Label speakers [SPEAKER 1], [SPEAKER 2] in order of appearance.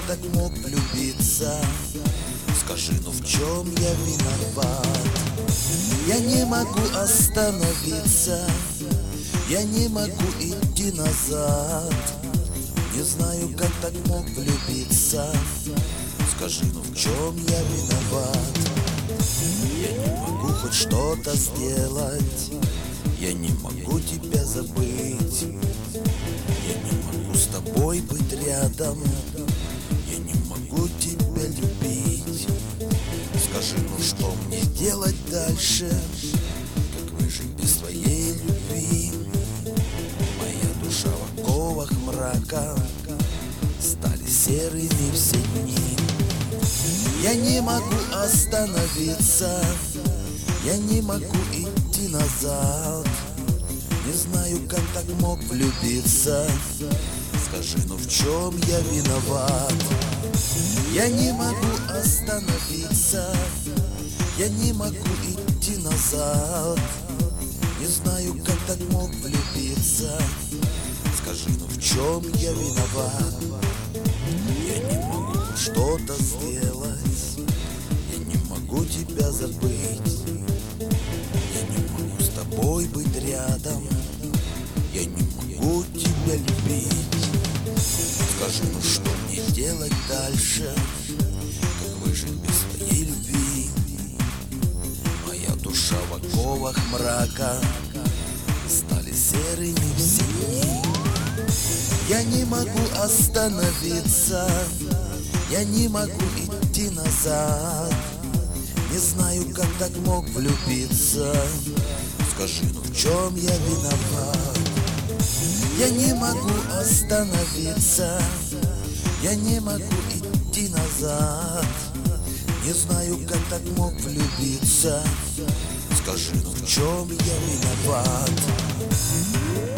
[SPEAKER 1] так мог влюбиться? Скажи, ну в чем я виноват? Я не могу остановиться, я не могу идти назад. Не знаю, как так мог влюбиться. Скажи, ну в чем я виноват? Я не могу хоть что-то сделать, я не могу тебя забыть. Я не могу с тобой быть рядом, я не могу тебя любить. Скажи, ну что мне делать дальше? Как выжить без твоей любви? Моя душа в оковах мрака, стали серыми все дни. Я не могу остановиться, я не могу идти назад. Не знаю, как так мог влюбиться. Скажи, ну в чем я виноват? Я не могу остановиться, я не могу идти назад. Не знаю, как так мог влюбиться. Скажи, ну в чем я виноват? Я не могу что-то сделать, я не могу тебя забыть. Я не могу с тобой быть рядом, я не могу тебя любить. Скажи, ну что мне делать дальше? Как выжить без твоей любви? Моя душа в оковах мрака, стали серыми все дни. Я не могу остановиться, я не могу идти назад. Не знаю, как так мог влюбиться. Скажи, ну в чем я виноват? Я не могу остановиться, я не могу идти назад. Не знаю, как так мог влюбиться. Скажи, ну в чем я виноват?